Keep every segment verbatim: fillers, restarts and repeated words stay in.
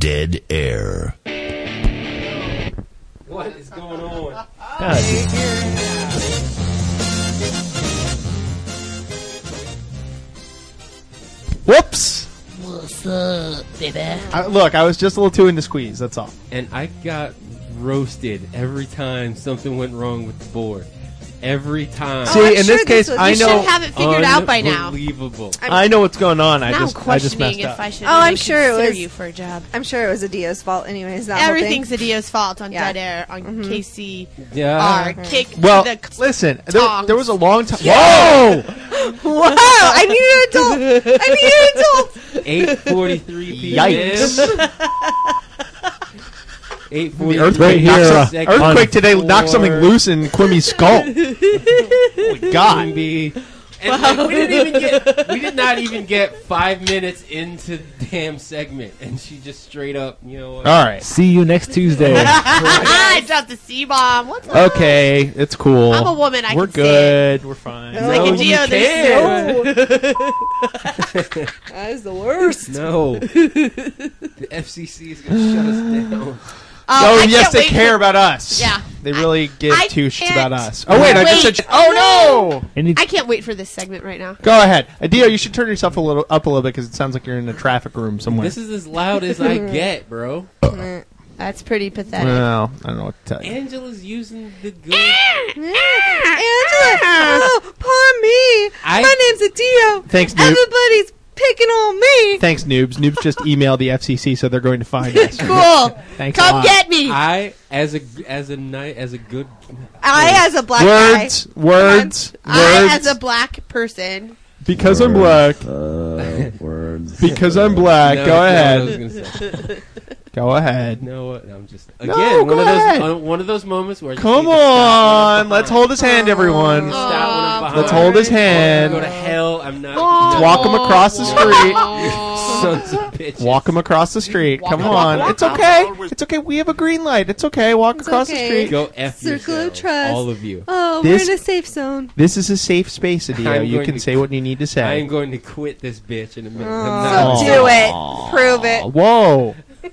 Dead Air. What is going on? God, Whoops! What's up, baby? I, look, I was just a little too into squeeze, that's all. And I got roasted every time something went wrong with the board. Every time. See, I'm in sure this case, this was- I you know should have it figured out by now. Unbelievable. I know what's going on. I Now I'm just I just questioning messed if up. I should Oh, I'm really sure it consider was- you for a job. I'm sure it was Adio's fault anyways. That whole thing. Everything's Adio's fault on Yeah. Dead Air, on K C Yeah. R. Kick Well, to the listen, there, tongs. there was a long time. Whoa! Wow! I need an adult. I need an adult. eight forty-three p.m. Yikes. eight The forty-three earthquake here, uh, Earthquake today knocked something loose in Quimmy's skull. Holy God. Be. And like, we didn't even get. We did not even get five minutes into the damn segment, and she just straight up, you know. What? All right. see you next Tuesday. I dropped the C-bomb. What's up? Okay, it's cool. I'm a woman. I We're can say good. We're fine. It's like No, a Geo, you there's can't. That is the worst. No, the F C C is going to shut us down. Oh, I yes, can't they wait care for- about us. Yeah. They really give I two shits can't about us. Oh, wait, I just wait. said. Oh, no! Any- I can't wait for this segment right now. Go ahead. Adio, you should turn yourself a little up a little bit because it sounds like you're in a traffic room somewhere. This is as loud as I get, bro. That's pretty pathetic. Well, I don't know what to tell you. Angela's using the good. Angela, oh, poor me. I- My name's Adio. Thanks, Noob. Everybody's picking on me. Thanks, noobs. Noobs just emailed the F C C, so they're going to find us. Cool. Thanks a Come lot. get me. I, as a as a night as a good. I, as a black Words, guy. words, I, words. as a black person. because I'm black. Uh, words. Because I'm black. No, Go no, ahead. I was gonna say. Go ahead. No, uh, I'm just again No, one go of ahead. those uh, one of those moments where I just Come need to stop on. Let's hold his hand, everyone. when I'm behind. Stop when I'm behind. Let's hold his hand. Go to hell. I'm not. Let's walk him across the street. Sons of bitches. Walk him across the street. Come on. It's okay. It's okay. We have a green light. It's okay. Walk It's across the okay. street. Go f Circle of yourselves, trust. all of you. Oh, This- we're in a safe zone. This is a safe space, Adio. I'm You going can to- say what you need to I say. am going to quit this bitch in a minute. Oh, I'm not- do it. Prove it. Whoa.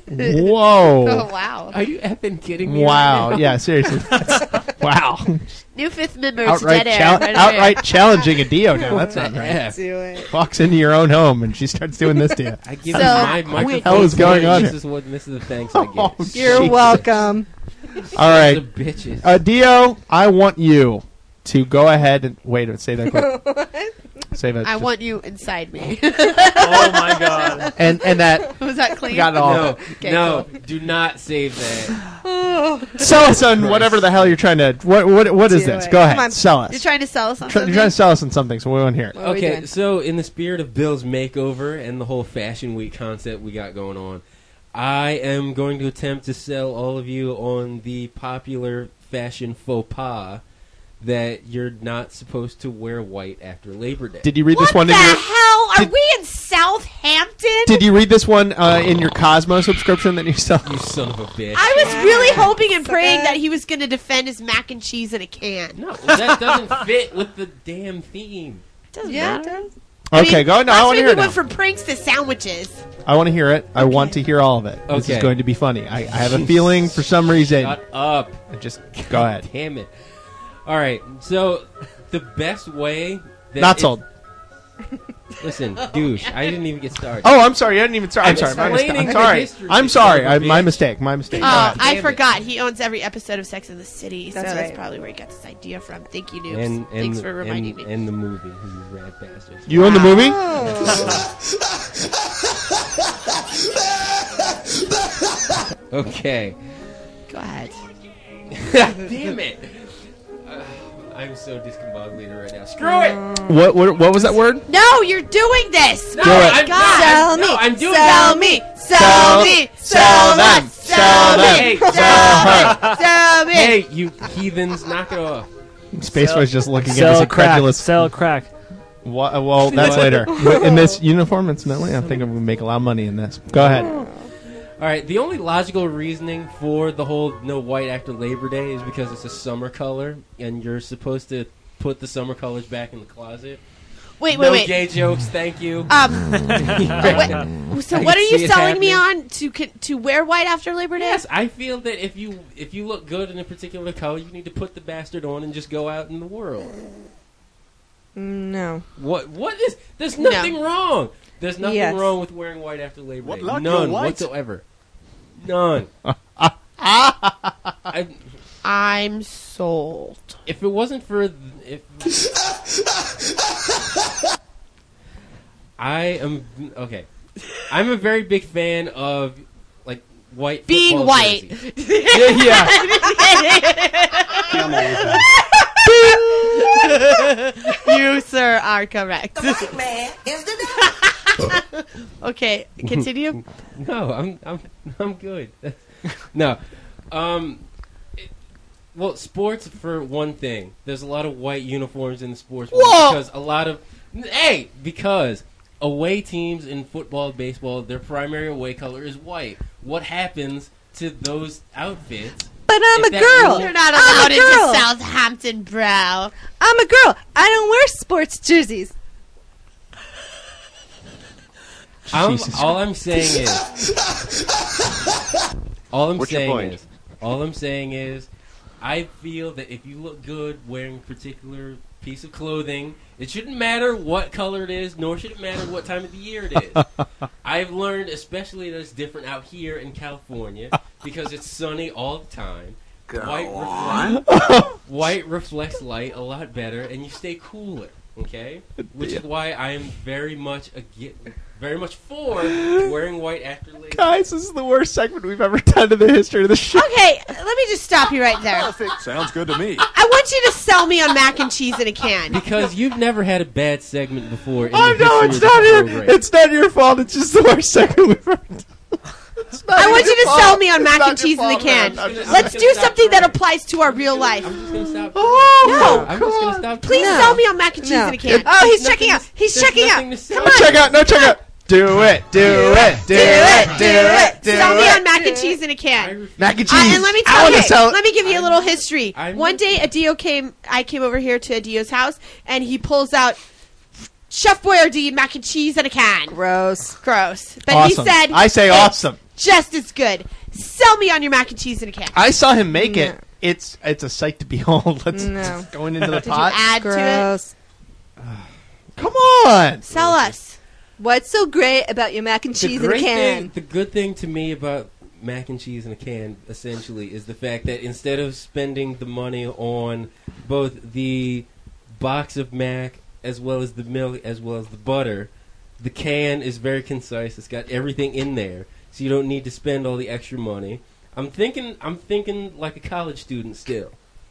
Whoa. Oh, wow. Are you effing kidding me? Wow. right now? Yeah, seriously. Wow. New fifth member to Outright, Dead Air. chal- right over outright here. challenging a Dio now. That's What not the right. F? Do it. Walks into your own home and she starts doing this to you. I give So, you my what microphone. the hell is going on This here? is what this is the thanks I get. Oh, You're Jesus. welcome. All right. The bitches. Uh, Dio, I want you to go ahead and wait. Say that quick. Say that. I want you inside me. Oh my god. And and that Was that clean? got it all. no, Okay, no, cool. do not save that. Sell us on whatever the hell you're trying to. What what what is Do this? it. Go ahead. Come on. Sell us. You're trying to sell us on Try- something? you're trying to sell us on something, so we want to hear it. What are we Okay, doing? so in the spirit of Bill's makeover and the whole Fashion Week concept we got going on, I am going to attempt to sell all of you on the popular fashion faux pas that you're not supposed to wear white after Labor Day. Did you read What this one the in your? hell? Are did- we in Southampton? Did you read this one uh, in your Cosmo subscription that you sell? You son of a bitch. I was really hoping and So praying bad. that he was going to defend his mac and cheese in a can. no, that doesn't fit with the damn theme. Doesn't Yeah, it matter. does. Okay, mean, go. No, I last want to week hear we it now. went from pranks to sandwiches. I want to hear it. I want to hear all of it. This is Okay. going to be funny. I, I have a feeling for some reason. Shut up. Just go ahead. Damn it. All right, so the best way that Not it- sold. Listen, douche. I didn't even get started. Oh, I'm sorry. I didn't even start. I'm I'm sorry. My mistake. explaining I'm the sorry. history, I'm you sorry. son of a I, my bitch. mistake. My mistake. Go Oh, ahead. I Damn it. forgot. He owns every episode of Sex and the City, so That's that's right. probably where he got this idea from. Thank you, noobs. and, and Thanks the, for reminding and, me. and the movie, you rat bastards. You own the movie? Okay. Go ahead. Damn it. Uh, I'm so discombobulated right now. Screw it. What, what? What was that word? No, you're doing this. No, Do it. I'm God. not. Sell I'm, me. No, I'm doing Sell that. me. Sell Sell- me. sell them. Sell them. Hey, Sell her. Sell me. hey, you heathens, knock it off. Space was just looking at Sell this crack. incredulous. Sell crack. Wha- well, that's later. In this uniform, incidentally, I think I'm going to make a lot of money in this. Go ahead. All right, the only logical reasoning for the whole no white after Labor Day is because it's a summer color, and you're supposed to put the summer colors back in the closet. Wait, no wait, wait. gay jokes, thank you. Um, wait, so I what are see you it selling me happening. on to co- to wear white after Labor Day? Yes, I feel that if you if you look good in a particular color, you need to put the bastard on and just go out in the world. No. What what is? There's No. nothing wrong. There's nothing Yes. wrong with wearing white after Labor What Day. luck, None you're white. whatsoever. None. I, I'm sold. if it wasn't for th- if I am okay. I'm a very big fan of like white Being football white. jerseys. yeah, yeah. You, sir, are correct. Okay, continue. No, I'm I'm I'm good. No, um, it- well, sports for one thing. There's a lot of white uniforms in the sports world Whoa! because a lot of hey because away teams in football, baseball, their primary away color is white. What happens to those outfits? But I'm If a that girl. rule- You're not I'm allowed a into girl. Southampton, bro. I'm a girl. I don't wear sports jerseys. I'm, Jesus all I'm saying is, all I'm What's your saying point? is, all I'm saying is, I feel that if you look good wearing a particular piece of clothing, it shouldn't matter what color it is, nor should it matter what time of the year it is. I've learned, especially that it's different out here in California, because it's sunny all the time. White, reflect, white reflects light a lot better, and you stay cooler. Okay, which is why I am very much ag- very much for wearing white after Labor Day. Guys, this is the worst segment we've ever done in the history of the show. Okay, let me just stop you right there. Perfect. Sounds good to me. I want you to sell me on mac and cheese in a can. Because you've never had a bad segment before. In Oh the no, history it's of this not your, program. it's not your fault. It's just the worst segment we've ever done. It's not I want your you to fault. sell me on It's mac not and your cheese in a fault, can. man. I'm just- Let's I'm do just gonna something stop that trying. applies to our real life. I'm just gonna stop. Oh, No. I'm just gonna stop. Please No. sell me on mac and cheese No. in a can. Oh, he's There's checking nothing out. He's there's checking out. nothing to sell. No check out, no check out. Do it, do it, do it, do it, do Sell me on it. mac and cheese in a I can. refuse. Mac and Uh, cheese. and let me I tell want you, to sell it. let me give you a little history. I'm- One day, Adio came. I came over here to Adio's house, and he pulls out Chef Boyardee mac and cheese in a can. Gross. Gross, but Awesome. he said, I say "It's awesome. just as good. Sell me on your mac and cheese in a can." I saw him make it. No. It's it's a sight to behold. Let's No. it's going into the Did you pot. add to it? Gross. Come on. Sell us. What's so great about your mac and The cheese in a great can? thing, the good thing to me about mac and cheese in a can, essentially, is the fact that instead of spending the money on both the box of mac as well as the milk as well as the butter, the can is very concise. It's got everything in there, so you don't need to spend all the extra money. I'm thinking, I'm thinking like a college student still.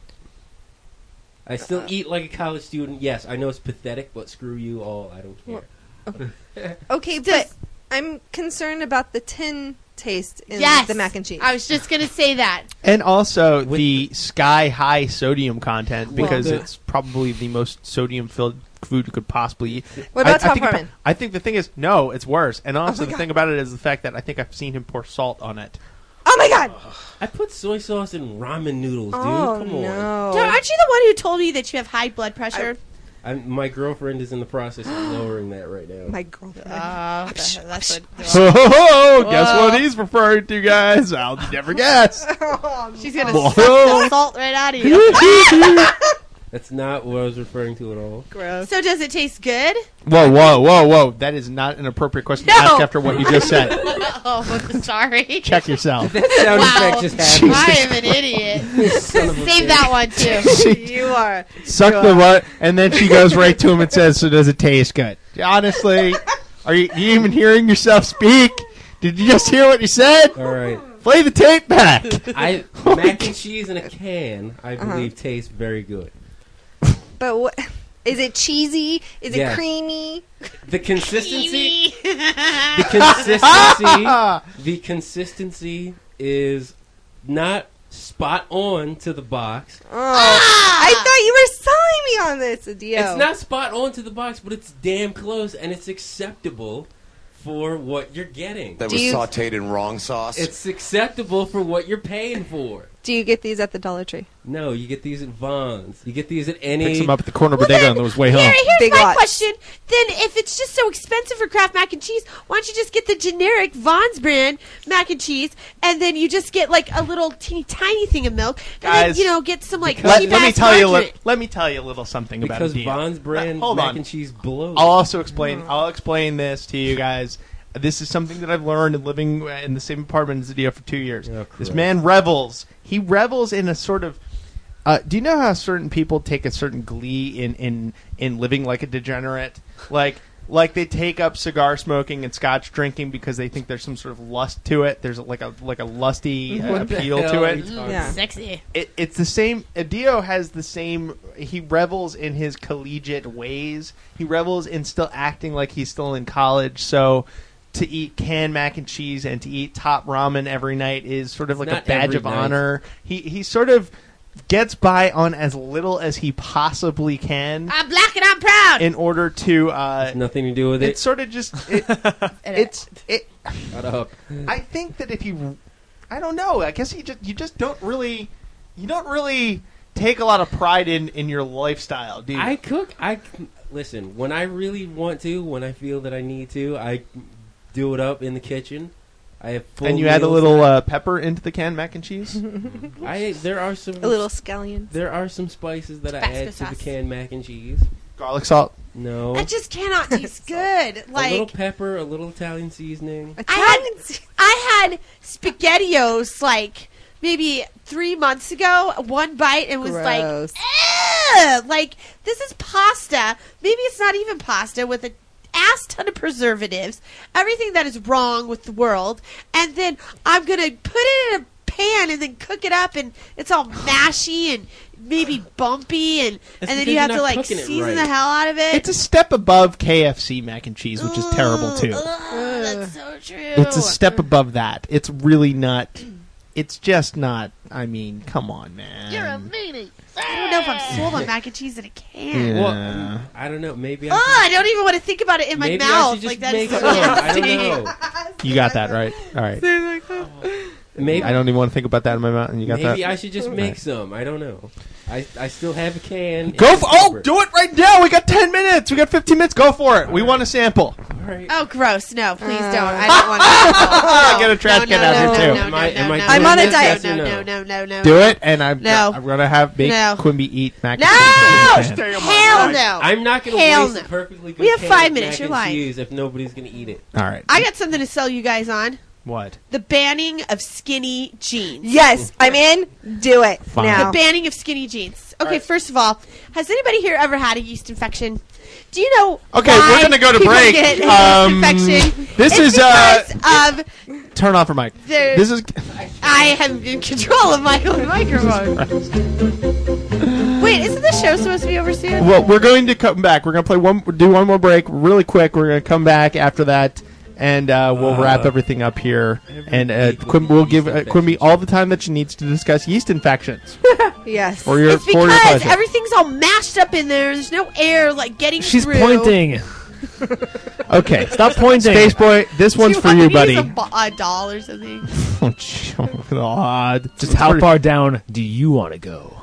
I still Uh, eat like a college student. Yes, I know it's pathetic, but screw you all. I don't care. Okay, but I'm concerned about the tin taste in Yes. the mac and cheese. I was just gonna say that. And also With the sky high sodium content because the- it's probably the most sodium filled food you could possibly eat. What about I, I Tom think, Harmon? I think the thing is, no, it's worse. And also my the God. thing about it is the fact that I think I've seen him pour salt on it. Oh my god! I put soy sauce in ramen noodles, dude. Oh Come on. no! Dude, aren't you the one who told me that you have high blood pressure? I'm, my girlfriend is in the process of lowering that right now. My girlfriend. Uh, that's what. Ho ho ho! Guess Whoa. what he's referring to, guys? I'll never guess. She's gonna Whoa. suck the salt right out of you. That's not what I was referring to at all. Gross. So does it taste good? Whoa, whoa, whoa, whoa! That is not an appropriate question No. to ask after what you just said. Oh, sorry. Check yourself. That sound Wow. effect just happened. I am an idiot. Son of a Save bitch. that one too. You are. Suck the butt, and then she goes right to him and says, "So does it taste good?" Honestly, are you, you even hearing yourself speak? Did you just hear what you said? All right. Play the tape back. I mac and cheese in a can, I Uh-huh. believe, tastes very good. But what? Is it cheesy? Is Yeah. it creamy? The consistency, Kiwi. the consistency, the consistency is not spot on to the box. Oh, I thought you were selling me on this, Adio. It's not spot on to the box, but it's damn close, and it's acceptable for what you're getting. That Do was you- sauteed in wrong sauce. It's acceptable for what you're paying for. Do you get these at the Dollar Tree? No, you get these at Vons. You get these at any. Picks them up at the corner Well, bodega then, on his way here- home. here's Big my lots. question. Then, if it's just so expensive for Kraft mac and cheese, why don't you just get the generic Vons brand mac and cheese, and then you just get like a little teeny tiny thing of milk, and Guys, then you know get some like Let, cheap let me ass tell you. margarine. Let, let me tell you a little something about Because Adio. Vons brand Hold mac on. and cheese blows. I'll also explain. I'll explain this to you guys. This is something that I've learned in living in the same apartment as Adio for two years. Oh, this Christ. man revels. He revels in a sort of. Uh, do you know how certain people take a certain glee in, in, in living like a degenerate? Like like they take up cigar smoking and scotch drinking because they think there's some sort of lust to it. There's like a like a lusty uh, What the appeal hell to are it. you talking Yeah. Sexy. It, it's the same. Adio has the same. He revels in his collegiate ways. He revels in still acting like he's still in college. So to eat canned mac and cheese and to eat top ramen every night is sort of It's like a not badge every of night. honor. He he sort of gets by on as little as he possibly can I'm black and I'm proud. in order to. Uh, It's nothing to do with it. it's sort of just. It, it's it. Shut up. I think that if you, I don't know. I guess you just you just don't really, you don't really take a lot of pride in, in your lifestyle, do you? I cook. I listen when I really want to. When I feel that I need to, I do it up in the kitchen. I have full and you add a meals little that uh, pepper into the canned mac and cheese. I there are some A little scallions. There are some spices that I Tabasco add to sauce. the canned mac and cheese. Garlic salt. No, That just cannot taste good. a little Like pepper, a little Italian seasoning. I had, I had SpaghettiOs like maybe three months ago. One bite and was Gross. like, Ugh! Like this is pasta. Maybe it's not even pasta with a ass ton of preservatives. Everything that is wrong with the world, and then I'm gonna put it in a pan and then cook it up, and it's all mashy and maybe bumpy, and That's and then because you have you're to not like cooking it season right. the hell out of it. It's a step above K F C mac and cheese, which is terrible too. Ugh, that's so true. It's a step above that. It's really not. It's just not. I mean, come on, man. You're a meanie. I don't know if I'm sold on mac and cheese in a can. Yeah. Well, I don't know. Maybe I. Oh, should- I don't even want to think about it in my maybe I mouth. should just Like that make is so some. I don't nasty. know. You got that right. All right. Maybe I don't even want to think about that in my mouth. And you got Maybe that. I should just make Right. some. I don't know. I I still have a can. Go and for, a oh, pepper. do it right now. We got ten minutes. We got fifteen minutes. Go for it. We want a sample. All right. Oh, gross. No, please Uh. don't. I don't want to. Get a trash no, can no, out no, here, no, too. No, no, Am I- no, am I no, I'm no, on a no, diet. No, Yes or no, no? no, no, no. Do it, and I'm No. I'm gonna have make No. Quimby eat mac No! and cheese. Hell no. I'm not going to Hell waste no. a perfectly good We have can five of minutes, mac you're and lying. cheese if nobody's going to eat it. All right. I got something to sell you guys on. What? The banning of skinny jeans. Yes, I'm in. Do it Fine. now. The banning of skinny jeans. Okay, right. first of all, has anybody here ever had a yeast infection? Do you know Okay, why we're gonna go to people break. get a Um, yeast infection? this It's is, uh, because of Turn off her mic. There- This is. I am in control of my own microphone. Wait, isn't the show supposed to be over soon? Well, we're going to come back. We're going to play one, do one more break really quick. We're going to come back after that, and uh, we'll Uh, wrap everything up here. every And uh, week with Quim, we'll yeast give uh, Quimby infections. all the time that she needs to discuss yeast infections. Yes. For your, It's for your because pleasure. everything's all mashed up in there. There's no air like getting She's through. pointing. Okay, Stop pointing. Space Boy. This one's Do for want you, me to buddy. use A, bo- a doll or something. Oh, God. Just how far down do you want to go?